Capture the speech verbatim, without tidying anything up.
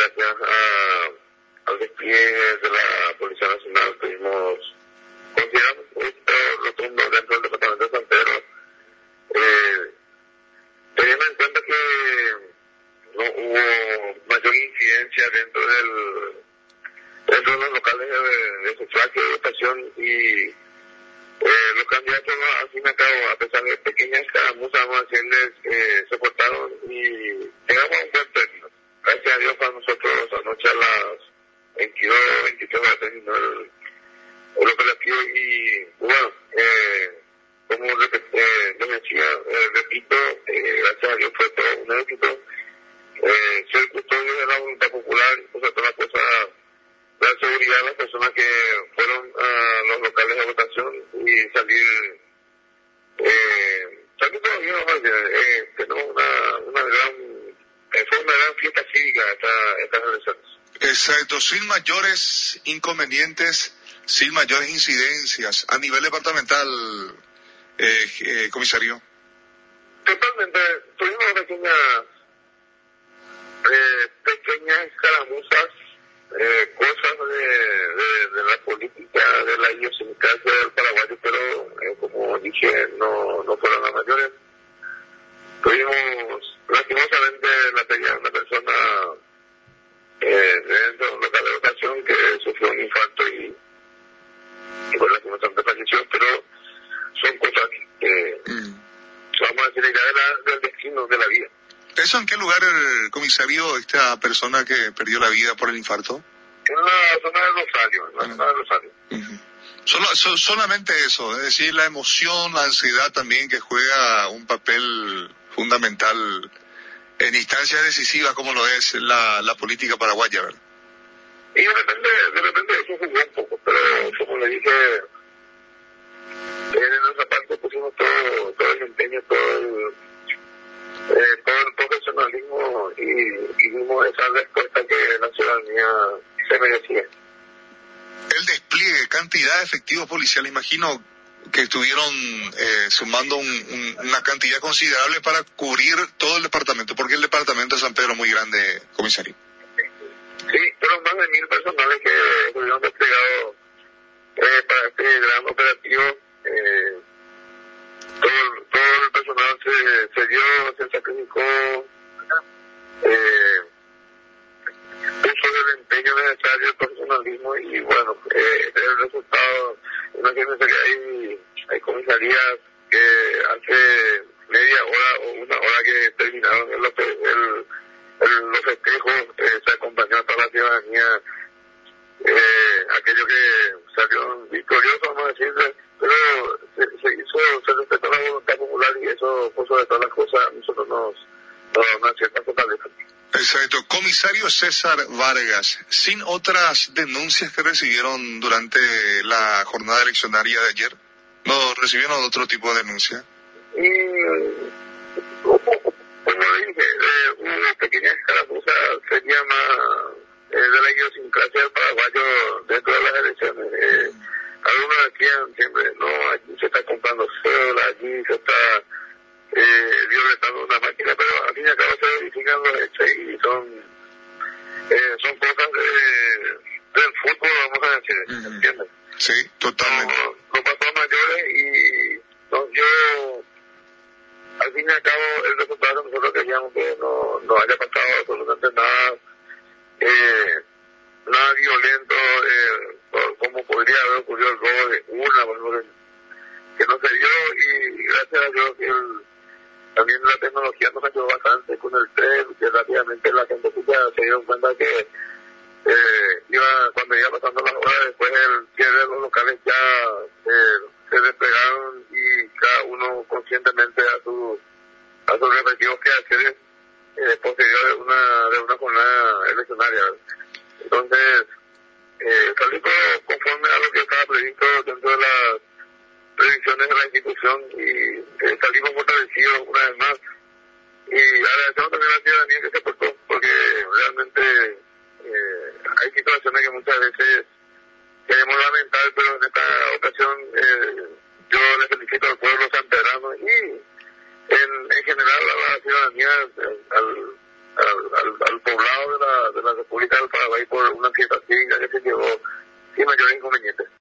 gracias a, al despliegue de la Policía Nacional tuvimos, consideramos esto rotundo dentro del departamento de San Pedro, eh, teniendo en cuenta que no hubo mayor incidencia dentro del dentro de los locales de, de sufragio de votación y eh, los candidatos al fin y al cabo, a pesar de pequeñas escaramuzas, vamos a decirles, eh, se portaron y llegamos a un buen término. Gracias a Dios para nosotros anoche a las veintidós, veintitrés horas terminó el, el operativo y bueno, eh, como repet, eh, les decía, eh, repito, eh, gracias a Dios fue todo un éxito. Eh, ser custodio de la voluntad popular, pues a todas las cosas, la seguridad de las personas que fueron a los locales de votación y salir, eh, salir todavía, eh, tenemos una, una gran, eh, fue una gran fiesta cívica esta, estas elecciones. Exacto, sin mayores inconvenientes, sin mayores incidencias a nivel departamental, eh, eh, comisario. Totalmente, tuvimos pequeñas, eh, pequeñas escaramuzas, eh, cosas de, de, de la política, de la idiosincrasia del paraguayo, pero eh, como dije, no, no fueron las mayores. Tuvimos, lastimosamente, la pérdida de una persona eh, dentro de un local de votación que sufrió un infarto y, y bueno, lastimosamente falleció, pero son cosas que, mm. vamos a decir, ya de la, del destino de la vida. ¿Eso en qué lugar, el comisario, esta persona que perdió la vida por el infarto? En la zona del Rosario, en la uh-huh. zona del Rosario. Uh-huh. Solo, so, solamente eso, es decir, la emoción, la ansiedad también que juega un papel fundamental en instancias decisivas como lo es la, la política paraguaya, ¿verdad? Y de repente, de repente eso jugó un poco, pero como le dije, en nuestra parte pusimos todo, todo el empeño, todo el... Eh, todo el profesionalismo y, y dimos esa respuesta que la ciudadanía se merecía. El despliegue, cantidad de efectivos policiales, imagino que estuvieron eh, sumando un, un, una cantidad considerable para cubrir todo el departamento, porque el departamento de San Pedro es muy grande, comisario. Sí, fueron más de mil personales que estuvieron desplegados eh, para este gran operativo. Eh, Todo, todo el personal se, se dio, se sacrificó, eh, puso el empeño necesario, el profesionalismo y bueno, eh, el resultado, imagínense que hay, hay comisarías que hace media hora o una hora que terminaron el, el, el, los festejos, eh, se acompañó a toda la ciudadanía, eh, aquello que salieron victoriosos, vamos a decirle, pero se, se hizo, se respetó la voluntad popular y eso, por sobre todas las cosas, a nosotros nos, nos da una cierta fortaleza. Exacto. Comisario César Vargas, sin otras denuncias que recibieron durante la jornada eleccionaria de ayer, ¿no recibieron otro tipo de denuncia? Y, como dije, eh, una pequeña escaramuza sería más eh, de la idiosincrasia del paraguayo dentro de las elecciones. Eh, Algunos decían siempre, no, allí se está comprando cédula, allí se está eh, violentando una máquina, pero al fin y al cabo se verifican los hechos y son eh, son cosas de, del fútbol, vamos a decir, ¿me uh-huh. entiendes? Sí, totalmente. No, no pasó a mayores y no, yo, al fin y al cabo, el resultado nosotros queríamos que no, no haya pasado absolutamente nada, eh, nada violento, eh, como podría haber ocurrido el robo de urna, por ejemplo, que no se dio y gracias a Dios que el, también la tecnología nos ayudó bastante con el tren, que rápidamente la gente se dio cuenta que eh, iba, cuando iba pasando las horas después el cierre de los locales ya eh, se desplegaron y cada uno conscientemente a su a sus respectivos quehaceres eh, posterior de una de una jornada eleccionaria. Entonces eh, salimos conforme a lo que estaba previsto dentro de las previsiones de la institución y eh, salimos fortalecidos una vez más y agradecemos también a la ciudadanía que se portó porque realmente eh, hay situaciones que muchas veces queremos lamentar, pero en esta ocasión eh, yo le felicito al pueblo sanpedrano y en, en general a la ciudadanía, al, al, al, al poblado de la, de la República del Paraguay por una fiesta cívica que se llevó sin mayor inconveniente.